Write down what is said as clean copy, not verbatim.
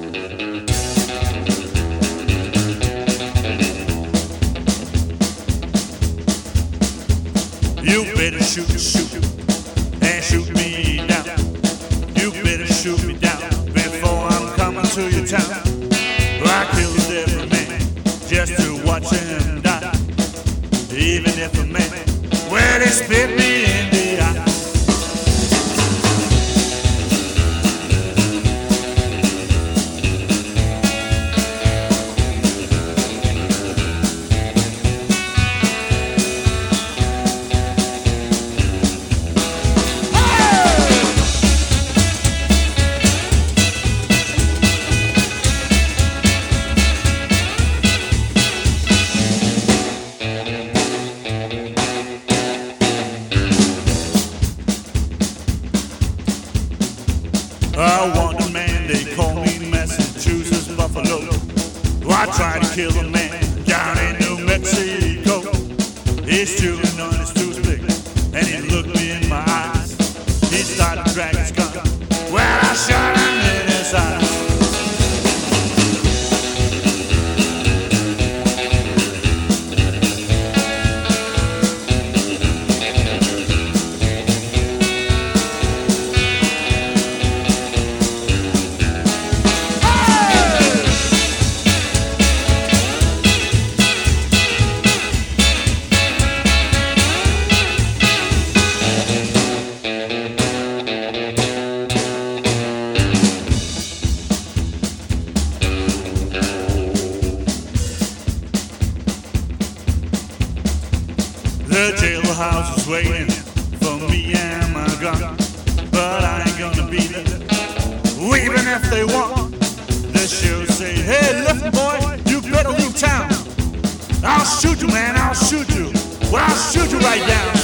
You better shoot, and shoot me down. You better shoot me down before I'm coming to your town. I killed every man just to watch him die. Even if a man, well, they spit me in the eye. I want a man, they call me Massachusetts Buffalo. I tried to kill a man down in New Mexico. He's chewing on his toothpick, and he looked me in my eyes. He started to drag his gun. Well, I shot him in his eyes. The jailhouse is waiting for me and my gun, but I ain't gonna be there, even if they want. The show say, hey, left boy, you better leave town. I'll shoot you, man, I'll shoot you. Well, I'll shoot you right down.